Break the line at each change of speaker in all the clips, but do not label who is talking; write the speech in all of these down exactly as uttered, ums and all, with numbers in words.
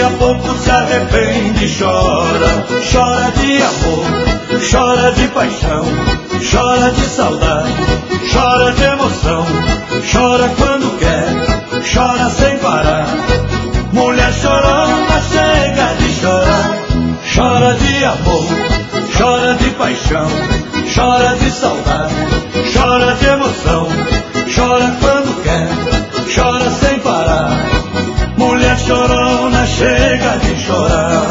a pouco se arrepende e chora. Chora de amor, chora de paixão, chora de saudade, chora de emoção. Chora quando quer, chora sem parar. Mulher chorona, chega de chorar. Chora de amor, chora de paixão, chora de saudade, chora de emoção. Chora quando quer, chora sem parar. Mulher chorona, chega de chorar.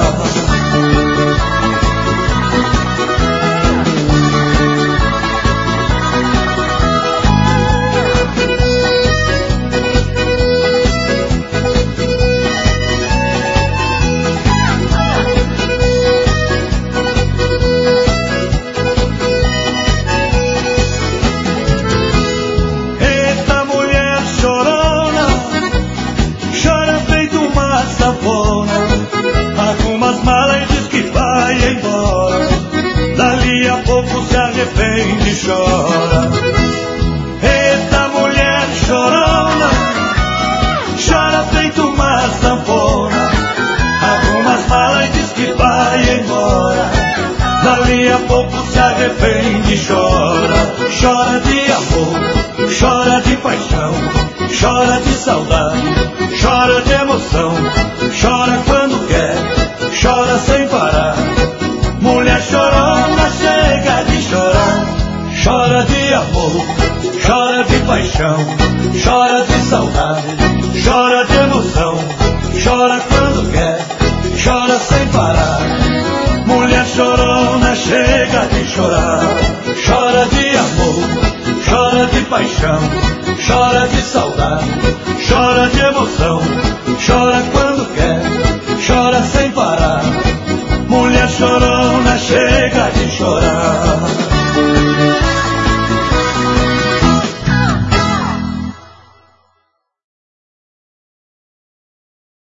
Algumas malas e diz que vai embora. Dali a pouco se arrepende e chora. Eita mulher chorona, chora feito uma sanfona. Algumas malas e diz que vai embora. Dali a pouco se arrepende e chora. Chora de amor, chora de paixão, chora de saudade, chora de emoção. Chora quando quer, chora sem parar. Mulher chorona, chega de chorar. Chora de amor, chora de paixão, chora de saudade, chora de emoção. Chora quando quer, chora sem parar. Mulher chorona, chega de chorar. Chora de amor, chora de paixão, chora de saudade, chora de emoção. Chora quando quer, chora sem parar. Mulher chorona, chega de chorar.